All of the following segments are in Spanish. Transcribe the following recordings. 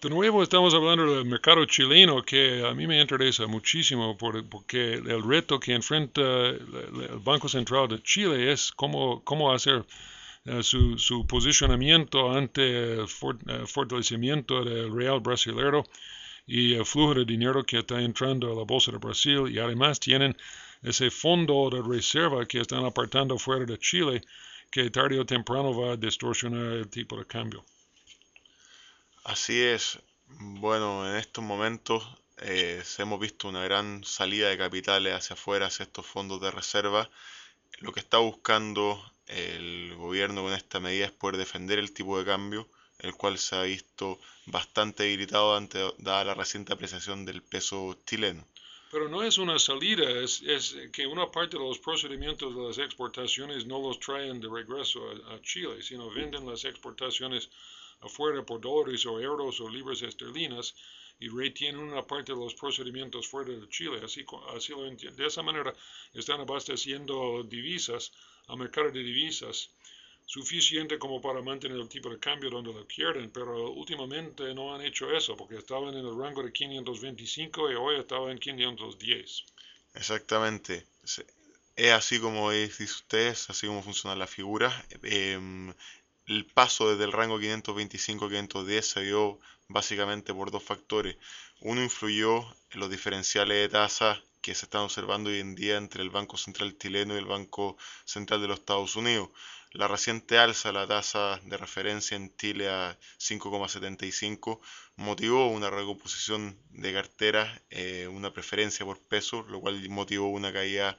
De nuevo estamos hablando del mercado chileno que a mí me interesa muchísimo porque el reto que enfrenta el Banco Central de Chile es cómo hacer su posicionamiento ante el fortalecimiento del real brasilero y el flujo de dinero que está entrando a la Bolsa de Brasil y además tienen ese fondo de reserva que están apartando fuera de Chile que tarde o temprano va a distorsionar el tipo de cambio. Así es. Bueno, en estos momentos hemos visto una gran salida de capitales hacia afuera, hacia estos fondos de reserva. Lo que está buscando el gobierno con esta medida es poder defender el tipo de cambio, el cual se ha visto bastante debilitado dada la reciente apreciación del peso chileno. Pero no es una salida, es que una parte de los procedimientos de las exportaciones no los traen de regreso a Chile, sino venden las exportaciones afuera por dólares o euros o libras esterlinas y retienen una parte de los procedimientos fuera de Chile. Así lo entiendo. De esa manera están abasteciendo divisas al mercado de divisas suficiente como para mantener el tipo de cambio donde lo quieren, pero últimamente no han hecho eso porque estaban en el rango de 525 y hoy estaban en 510. Exactamente. Es así como dice usted, es así como funciona la figura. El paso desde el rango 525 a 510 se dio básicamente por dos factores. Uno influyó en los diferenciales de tasas que se están observando hoy en día entre el Banco Central chileno y el Banco Central de los Estados Unidos. La reciente alza de la tasa de referencia en Chile a 5,75 motivó una recomposición de carteras, una preferencia por peso, lo cual motivó una caída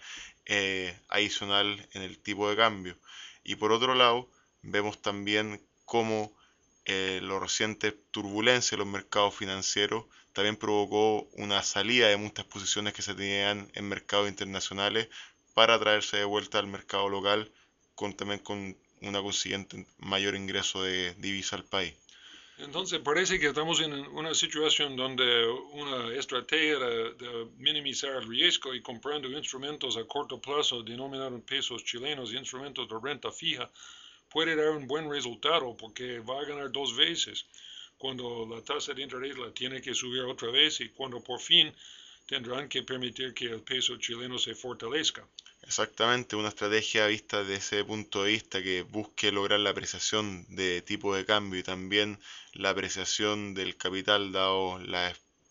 adicional en el tipo de cambio. Y por otro lado, vemos también cómo los recientes turbulencias en los mercados financieros también provocó una salida de muchas posiciones que se tenían en mercados internacionales para traerse de vuelta al mercado local, también con una consiguiente mayor ingreso de divisa al país. Entonces parece que estamos en una situación donde una estrategia de minimizar el riesgo y comprando instrumentos a corto plazo denominados en pesos chilenos, instrumentos de renta fija, puede dar un buen resultado porque va a ganar dos veces. Cuando la tasa de interés la tiene que subir otra vez y cuando por fin tendrán que permitir que el peso chileno se fortalezca. Exactamente, una estrategia vista desde ese punto de vista que busque lograr la apreciación de tipo de cambio y también la apreciación del capital dado la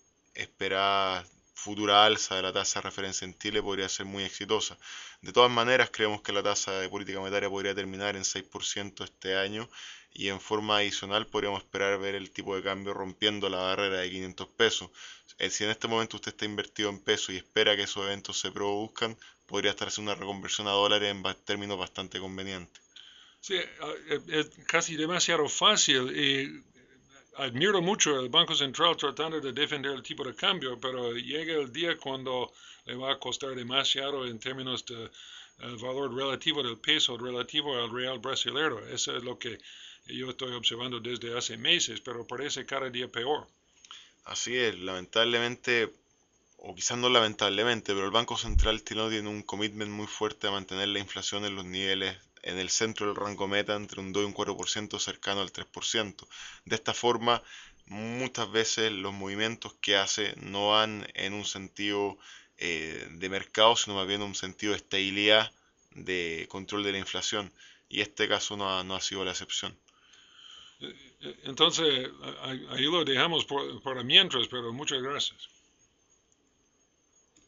esperada futura alza de la tasa de referencia en Chile podría ser muy exitosa. De todas maneras, creemos que la tasa de política monetaria podría terminar en 6% este año y en forma adicional podríamos esperar ver el tipo de cambio rompiendo la barrera de 500 pesos. Si en este momento usted está invertido en pesos y espera que esos eventos se produzcan, podría estar haciendo una reconversión a dólares en términos bastante convenientes. Sí, es casi demasiado fácil y admiro mucho al Banco Central tratando de defender el tipo de cambio, pero llega el día cuando le va a costar demasiado en términos de el valor relativo del peso relativo al real brasilero. Eso es lo que yo estoy observando desde hace meses, pero parece cada día peor. Así es, lamentablemente, o quizás no lamentablemente, pero el Banco Central chileno tiene un commitment muy fuerte a mantener la inflación en los niveles en el centro del rango meta entre un 2 y un 4% cercano al 3%. De esta forma, muchas veces los movimientos que hace no van en un sentido de mercado, sino más bien en un sentido de estabilidad, de control de la inflación. Y este caso no ha sido la excepción. Entonces, ahí lo dejamos para mientras, pero muchas gracias.